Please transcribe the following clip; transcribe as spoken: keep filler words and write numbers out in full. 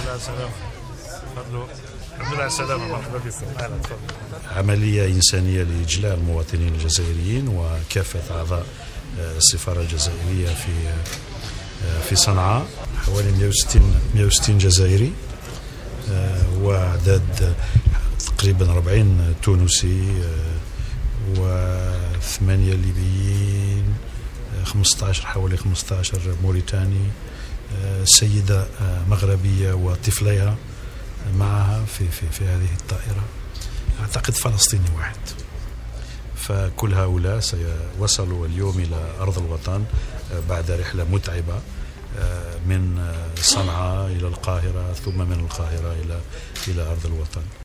لله على السلامة. تفضلوا. الحمد لله على السلامة، مرحبا بكم. أهلا تفضل. عملية إنسانية لإجلاء المواطنين الجزائريين وكافة أعضاء السفارة الجزائرية في في صنعاء، حوالي مئة وستين جزائري وأعداد تقريبا أربعين تونسي وثمانية ليبيين، خمسة عشر حوالي خمسة عشر موريتاني، سيدة مغربية وطفليها معها في في في هذه الطائرة، أعتقد فلسطيني واحد. فكل هؤلاء سيوصلوا اليوم إلى أرض الوطن بعد رحلة متعبة من صنعاء إلى القاهرة، ثم من القاهرة إلى إلى أرض الوطن.